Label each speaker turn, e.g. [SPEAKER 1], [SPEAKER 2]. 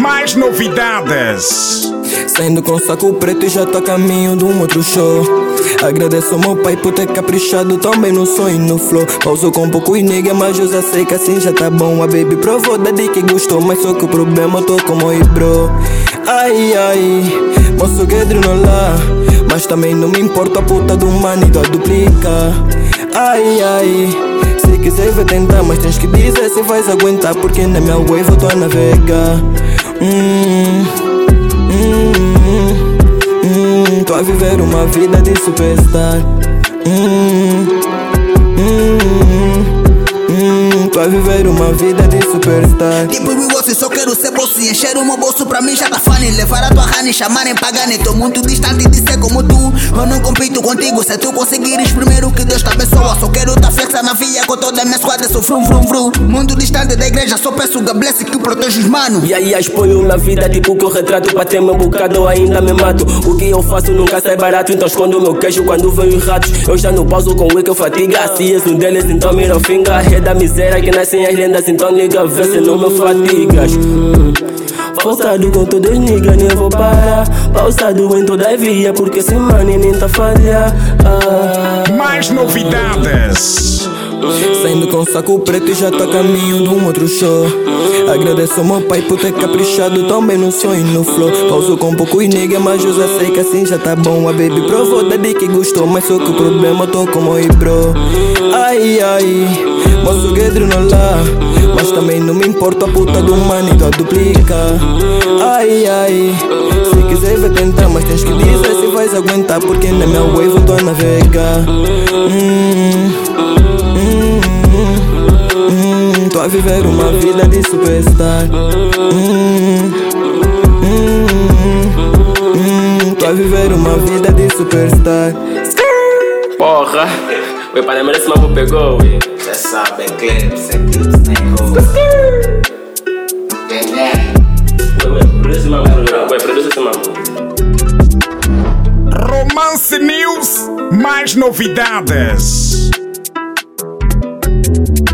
[SPEAKER 1] Mais novidades.
[SPEAKER 2] Saindo com saco preto e já tô a caminho de um outro show. Agradeço ao meu pai por ter caprichado tão bem no som e no flow. Pauso com pouco e nega, mas eu já sei que assim já tá bom. A baby provou da dica que gostou, mas só que o problema eu tô como oi bro. Ai ai, moço que lá, mas também não me importa a puta do manido a duplica. Ai ai, se quiser vai tentar, mas tens que dizer se vais aguentar, porque na minha wave eu tô a navegar. Tô a viver uma vida de superstar. Tô a viver uma vida de superstar.
[SPEAKER 3] Tipo você só quero ser bolso e encher o meu bolso pra mim já tá funny. Levar a tua rana e chamarem pagane. Tô muito distante de ser como tu. Eu não compito contigo, se tu conseguires primeiro que Deus te abençoa. Só quero tá flexa na via com toda a minha squad. Sou frum frum frum. Muito distante da igreja, só peço God bless que protege os manos.
[SPEAKER 4] E aí exponho na vida tipo que eu retrato. Pra ter meu bocado eu ainda me mato. O que eu faço nunca sai barato, então escondo o meu queixo quando vem os ratos. Eu já não pauso com o que eu fatiga. Se és um deles então mira o finger. Rei da miséria que nascem as lendas, então liga vê se não me fatigas. Forçado com todas as niggas, nem vou parar. Pausado em toda a via, porque esse money nem tá falha.
[SPEAKER 1] Mais novidades.
[SPEAKER 2] Saindo com saco preto e já tô a caminho de um outro show. Agradeço ao meu pai por ter caprichado tão bem no som e no flow. Pauso com pouco e nega, mas eu já sei que assim já tá bom. A baby provou da dica que gostou, mas só que o problema eu tô como oi bro. Ai ai, moço que lá, mas também não me importa a puta do manido a duplica. Ai ai, se quiser vai tentar, mas tens que dizer se vais aguentar, porque na minha wave eu tô a navegar. Tô a viver uma vida de superstar. Tô a viver uma vida de superstar.
[SPEAKER 4] Porra, o Ipanema esse mambo pegou.
[SPEAKER 5] Cê sabe, Eclipse,
[SPEAKER 4] Produz esse mambo, produz esse mambo.
[SPEAKER 1] Romance News. Mais novidades.